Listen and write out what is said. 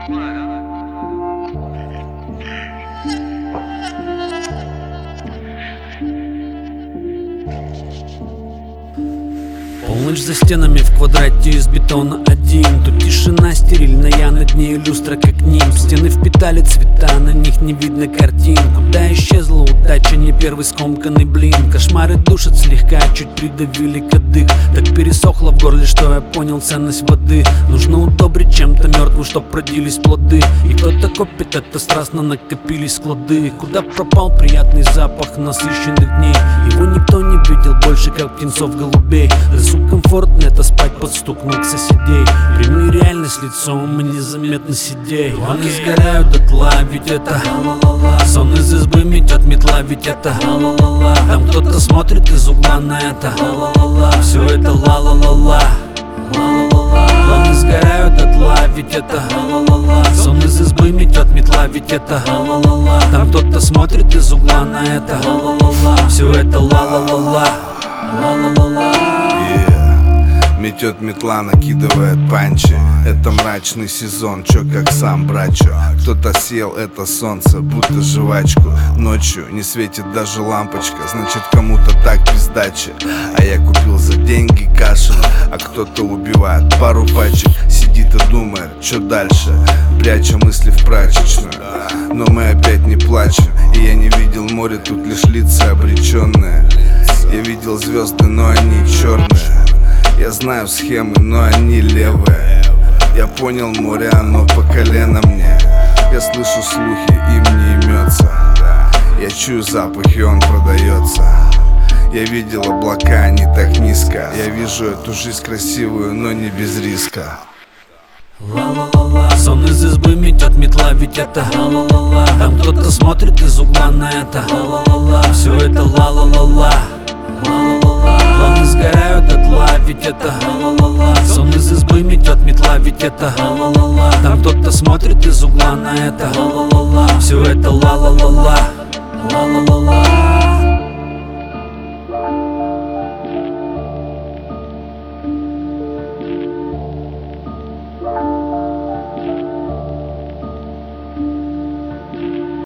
Полночь за стенами в квадрате из бетона один. Тут тишина стерильная, над ней люстра как нимб. Стены впитали цвета, на них не видно картин. Куда исчезла удача, не первый скомканный блин. Кошмары душат слегка, чуть придавили кадык. Так пересохло в горле, что я понял ценность воды. Нужно удобрить чем-то мертвым, чтоб родились плоды. И кто-то копит это страстно, накопились склады. Куда пропал приятный запах насыщенных дней? Его никто не видел больше, как птенцов-голубей. Лесу комфортно это спать под стук ног соседей. Прими реальность лицом и незаметно сидей. Они сгорают дотла, ведь это сон из избы метет метла, ведь это там кто-то смотрит из угла на это. Все это ла-ла-ла-ла. Планы сгорают дотла, ведь это сон из избы метет метла, ведь это там кто-то смотрит из угла на это. Все это ла-ла-ла-ла. Метет метла, накидывает панчи. Это мрачный сезон, чё как сам брачо. Кто-то съел это солнце, будто жвачку. Ночью не светит даже лампочка, значит кому-то так пиздачи. А я купил за деньги кашу, а кто-то убивает пару пачек. Сидит и думает, чё дальше, пряча мысли в прачечную. Но мы опять не плачем, и я не видел море, тут лишь лица обреченные. Я видел звезды, но они черные. Я знаю схемы, но они левые. Я понял море, оно по колено мне. Я слышу слухи, им не имется. Я чую запах, и он продается. Я видел облака, они так низко. Я вижу эту жизнь красивую, но не без риска. Сон из избы метет метла, ведь это там кто-то смотрит из угла на это. Все это ла-ла-ла-ла. Планы сгорают дотла, ведь это сон из избы метет метла, ведь это там кто-то смотрит из угла на это. Все это ла-ла-ла-ла.